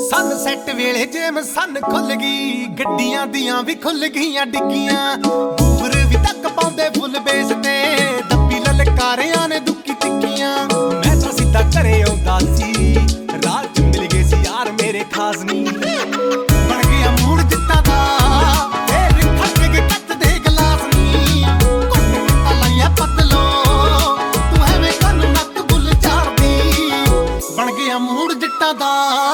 Sunset ਵੇਲੇ gem ਸਨ ਖੁੱਲ ਗਈ, ਗੱਡੀਆਂ ਦੀਆਂ ਵੀ ਖੁੱਲ ਗਈਆਂ ਡਿੱਗੀਆਂ। ਬੂਰ ਵੀ ਤੱਕ ਪਾਉਂਦੇ ਫੁੱਲ ਬੇਸ ਤੇ, ਦੱਬੀ ਲਲਕਾਰਿਆਂ ਨੇ ਦੁੱਕੀ ਟਿੱਕੀਆਂ। ਮੈਂ ਤਾਂ ਸਿੱਧਾ ਘਰੇ ਆਉਂਦਾ ਸੀ, ਰਾਹ 'ਚ ਮਿਲ ਗਏ ਸੀ ਯਾਰ ਮੇਰੇ ਖਾਸ ਨੀ। ਬਣ ਗਿਆ ਮੂਡ ਜਿੱਤਾਂ ਦਾ, ਫੇਰ ਖੜਕ ਕੇ ਕੱਚਦੇ ਗਲਾਸ ਨੀ। ਘੁੱਟ ਦਿੱਤਾ ਲਾਇਆ ਪਤਲੋ, ਤੂੰ ਐਵੇਂ ਕੰਨ ਨੱਕ ਬੁੱਲ ਝਾੜਦੀ। ਬਣ ਗਿਆ ਮੂਡ ਜਿੱਤਾਂ ਦਾ।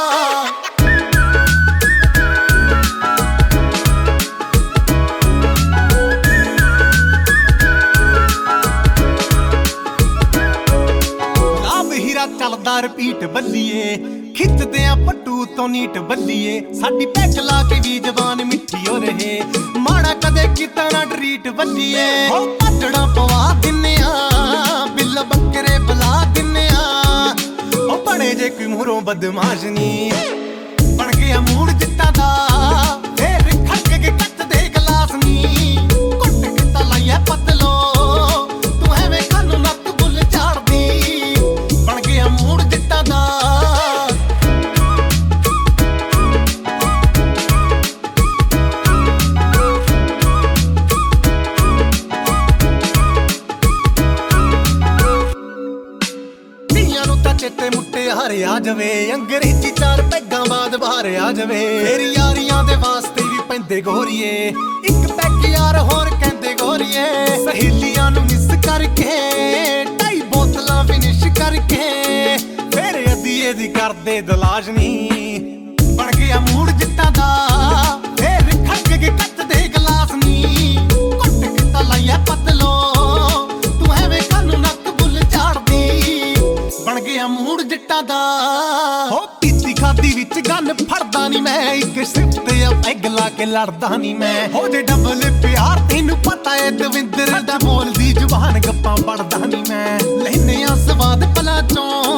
ਚੱਲਦਾ ਰਿਪੀਟ ਬੱਲੀਏ, ਖਿੱਚਦੇ ਆ ਪੱਟੂ ਤੋਂ ਨੀਟ ਬੱਲੀਏ। ਸਾਡੀ ਪੈਕ ਲਾ ਕੇ ਵੀ ਜ਼ਬਾਨ ਮਿੱਠੀ ਹੋ ਰਹੇ, ਮਾੜਾ ਕਦੇ ਕੀਤਾ ਨਾ ਟਰੀਟ ਬੱਲੀਏ। ਹੋ ਪੱਟੜਾ ਪਵਾ ਦਿੰਨੇ ਆ, ਬਿੱਲ ਬੱਕਰੇ ਬੁਲਾ ਦਿੰਨੇ ਆ। ਉਹ ਬਣੇ ਜੇ ਕੋਈ ਮੂਹਰੋਂ ਬਦਮਾਸ਼ ਨੀ, ਬਣ ਗਿਆ ਮੂਡ ਜਿੱਤਾਂ ਦਾ। ਫੇਰ ਖੜਕ ਕੇ ਕੱਚਦੇ ਗਲਾਸ ਨੀ। ਘੁੱਟ ਕੇ ਤਾਂ ਲਾਇਆ ਪਤਲੋ, ਤੂੰ ਐਵੇਂ ਕੰਨ ਨੱਕ ਬੁੱਲ ਝਾੜਦੀ। ਬਣ ਗਿਆ ਮੂਡ ਜਿੱਤਾਂ ਦਾ। ਧੀਆਂ ਨੂੰ ਤਾਂ ਚਿੱਟੇ ਮੁੱਟੇ ਹਾਰੇ ਆ ਜਾਵੇ, ਅੰਗਰੇਜ਼ੀ 4 ਪੈਗਾਂ ਬਾਅਦ ਬਾਹਰ ਆ ਜਾਵੇ। ਫੇਰ ਯਾਰੀਆਂ ਦੇ ਵਾਸਤੇ ਵੀ ਪੈਂਦੇ ਗੋਰੀਏ, ਇੱਕ ਪੈਗ ਯਾਰ ਹੋਰ ਕਹਿੰਦੇ ਗੋਰੀਏ। ਸਹੇਲੀਆਂ ਨੂੰ ਮਿਸ ਕਰਕੇ 2.5 ਬੋਤਲਾਂ ਫਿਨਿਸ਼ ਕਰਕੇ, ਫੇਰ ਅਧੀਏ ਦੀ ਕਰਦੇ ਦਲਾਸ਼ ਨੀ। ਬਣ ਗਿਆ ਮੂਡ ਜਿੱਤਾਂ ਦਾ। ਫੇਰ ਖੜਕ ਕੇ ਕੱਚਦੇ ਗਲਾਸ ਨੀ। ਘੁੱਟ ਕੇ ਤਾਂ ਲਾਇਆ ਪਤਲੋ, ਤੂੰ ਐਵੇਂ ਕੰਨ ਨੱਕ ਬੁੱਲ ਝਾੜਦੀ। ਬਣ ਗਿਆ ਮੂਡ ਜਿੱਟਾਂ ਦਾ। ਹੋ ਪੀਤੀ ਖਾਦੀ ਵਿੱਚ ਗੰਨ ਫੜਦਾ ਨੀ ਮੈਂ, ਇੱਕ ਸਿਫਟ ਆ ਪੈਗ ਲਾ ਕੇ ਲੜਦਾ ਨੀ ਮੈਂ। ਹੋ ਜੇ ਡਬਲ ਪਿਆਰ ਤੈਨੂੰ ਪਤਾ ਏ ਦਵਿੰਦਰ ਦਾ, ਬੋਲਦੀ ਜ਼ੁਬਾਨ ਗੱਪਾਂ ਪੜਦਾ ਨੀ ਮੈਂ। ਲੈਨੇ ਆ ਸਵਾਦ ਪਲਾ ਚੋਂ